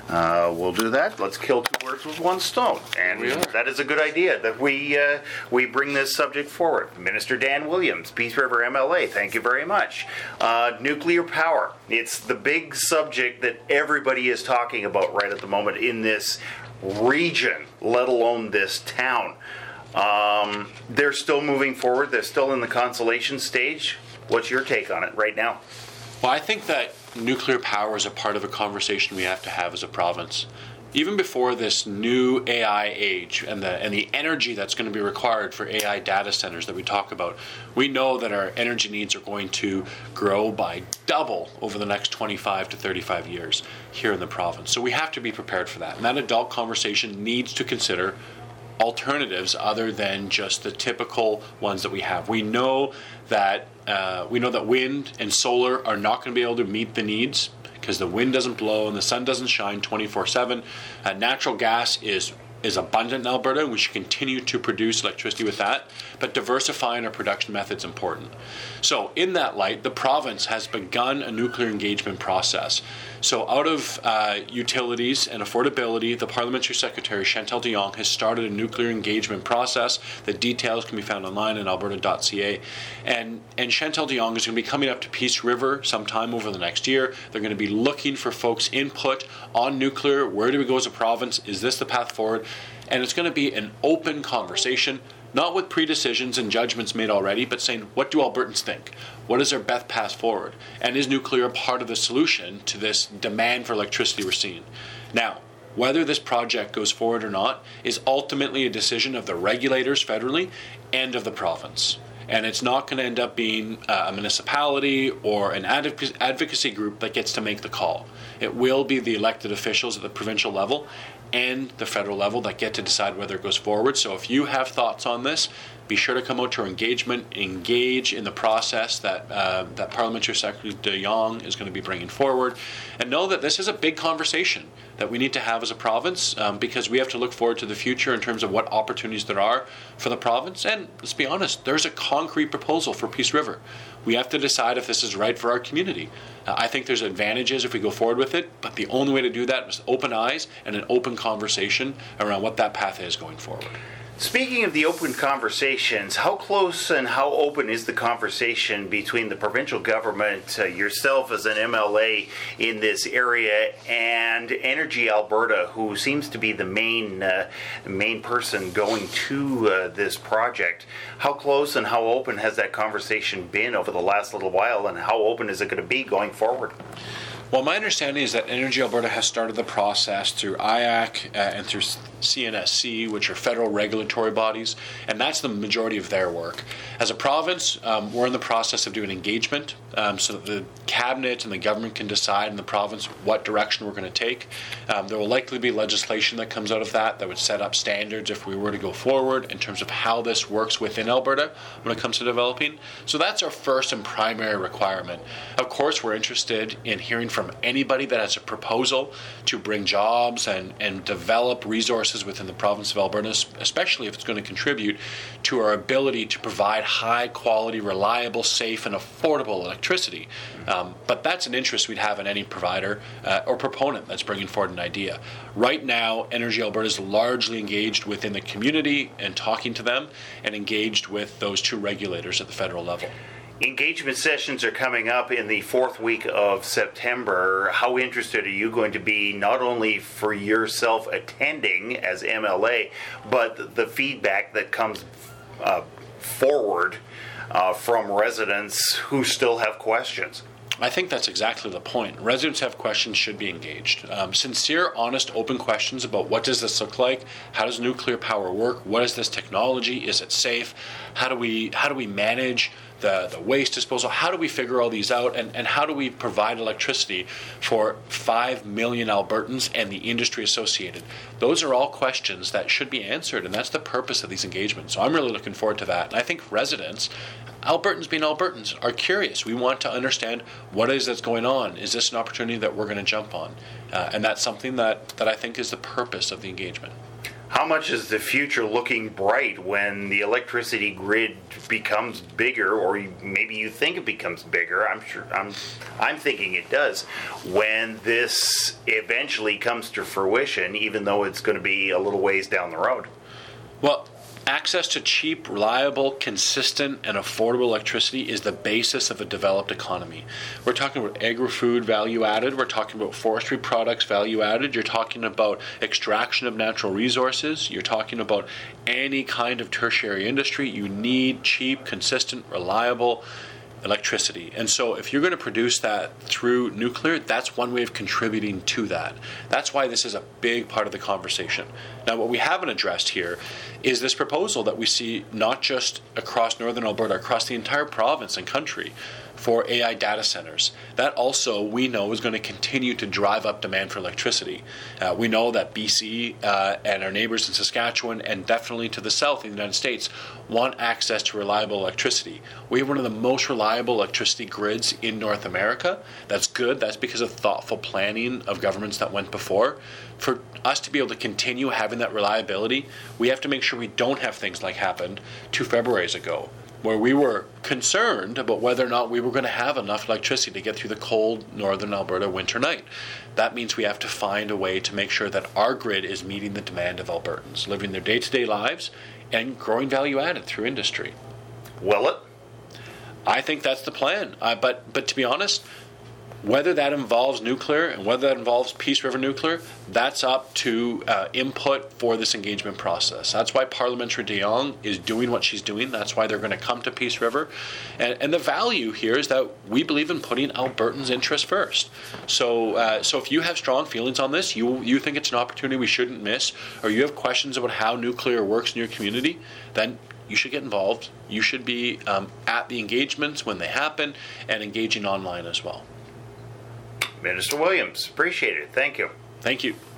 We'll do that. Let's kill two birds with one stone. And that is a good idea that we bring this subject forward. Minister Dan Williams, Peace River MLA, thank you very much. Nuclear power. It's the big subject that everybody is talking about right at the moment in this region, let alone this town. They're still moving forward. They're still in the consultation stage. What's your take on it right now? Well, I think that nuclear power is a part of a conversation we have to have as a province. Even before this new AI age and the energy that's going to be required for AI data centers that we talk about, we know that our energy needs are going to grow by double over the next 25 to 35 years here in the province. So we have to be prepared for that. And that adult conversation needs to consider alternatives other than just the typical ones that we have. We know that wind and solar are not going to be able to meet the needs because the wind doesn't blow and the sun doesn't shine 24/7. Natural gas is abundant in Alberta, and we should continue to produce electricity with that, but diversifying our production methods is important. So in that light, the province has begun a nuclear engagement process. So out of utilities and affordability, the Parliamentary Secretary, Chantal de Jong, has started a nuclear engagement process. The details can be found online at alberta.ca. And Chantal de Jong is going to be coming up to Peace River sometime over the next year. They're going to be looking for folks' input on nuclear. Where do we go as a province? Is this the path forward? And it's going to be an open conversation, not with pre-decisions and judgments made already, but saying, what do Albertans think? What is their best path forward? And is nuclear part of the solution to this demand for electricity we're seeing? Now, whether this project goes forward or not is ultimately a decision of the regulators federally and of the province. And it's not going to end up being a municipality or an advocacy group that gets to make the call. It will be the elected officials at the provincial level and the federal level that get to decide whether it goes forward. So if you have thoughts on this, be sure to come out to our engagement, engage in the process that Parliamentary Secretary de Jong is going to be bringing forward, and know that this is a big conversation that we need to have as a province because we have to look forward to the future in terms of what opportunities there are for the province. And let's be honest, there's a concrete proposal for Peace River. We have to decide if this is right for our community. I think there's advantages if we go forward with it, but the only way to do that is open eyes and an open conversation around what that path is going forward. Speaking of the open conversations, how close and how open is the conversation between the provincial government, yourself as an MLA in this area, and Energy Alberta, who seems to be the main person going to this project? How close and how open has that conversation been over the last little while, and how open is it going to be going forward? Well, my understanding is that Energy Alberta has started the process through IAC and through CNSC, which are federal regulatory bodies, and that's the majority of their work. As a province, we're in the process of doing engagement so that the cabinet and the government can decide in the province what direction we're going to take. There will likely be legislation that comes out of that would set up standards if we were to go forward in terms of how this works within Alberta when it comes to developing. So that's our first and primary requirement. Of course, we're interested in hearing from anybody that has a proposal to bring jobs and develop resources within the province of Alberta, especially if it's going to contribute to our ability to provide high quality, reliable, safe, and affordable electricity. But that's an interest we'd have in any provider or proponent that's bringing forward an idea. Right now, Energy Alberta is largely engaged within the community and talking to them, and engaged with those two regulators at the federal level. Engagement sessions are coming up in the fourth week of September. How interested are you going to be, not only for yourself attending as MLA, but the feedback that comes forward from residents who still have questions? I think that's exactly the point. Residents have questions, should be engaged. Sincere, honest, open questions about what does this look like? How does nuclear power work? What is this technology? Is it safe? How do we manage the waste disposal? How do we figure all these out? And how do we provide electricity for 5 million Albertans and the industry associated? Those are all questions that should be answered, and that's the purpose of these engagements. So I'm really looking forward to that. And I think residents, Albertans being Albertans, are curious. We want to understand what it is that's going on. Is this an opportunity that we're going to jump on? And that's something that I think is the purpose of the engagement. How much is the future looking bright when the electricity grid becomes bigger, or maybe you think it becomes bigger? I'm thinking it does. When this eventually comes to fruition, even though it's going to be a little ways down the road. Well, access to cheap, reliable, consistent, and affordable electricity is the basis of a developed economy. We're talking about agri-food value added. We're talking about forestry products value added. You're talking about extraction of natural resources. You're talking about any kind of tertiary industry. You need cheap, consistent, reliable electricity. And so if you're going to produce that through nuclear, that's one way of contributing to that. That's why this is a big part of the conversation. Now, what we haven't addressed here is this proposal that we see not just across northern Alberta, across the entire province and country for AI data centers. That also, we know, is going to continue to drive up demand for electricity. We know that BC and our neighbors in Saskatchewan, and definitely to the south in the United States, want access to reliable electricity. We have one of the most reliable electricity grids in North America. That's good. That's because of thoughtful planning of governments that went before. For us to be able to continue having that reliability, we have to make sure we don't have things like happened 2 Februaries ago, where we were concerned about whether or not we were going to have enough electricity to get through the cold northern Alberta winter night. That means we have to find a way to make sure that our grid is meeting the demand of Albertans, living their day-to-day lives and growing value added through industry. Will it? I think that's the plan. But to be honest, whether that involves nuclear and whether that involves Peace River Nuclear, that's up to input for this engagement process. That's why Parliamentary de Jong is doing what she's doing. That's why they're going to come to Peace River. And the value here is that we believe in putting Albertans' interests first. So if you have strong feelings on this, you think it's an opportunity we shouldn't miss, or you have questions about how nuclear works in your community, then you should get involved. You should be at the engagements when they happen and engaging online as well. Minister Williams, appreciate it. Thank you. Thank you.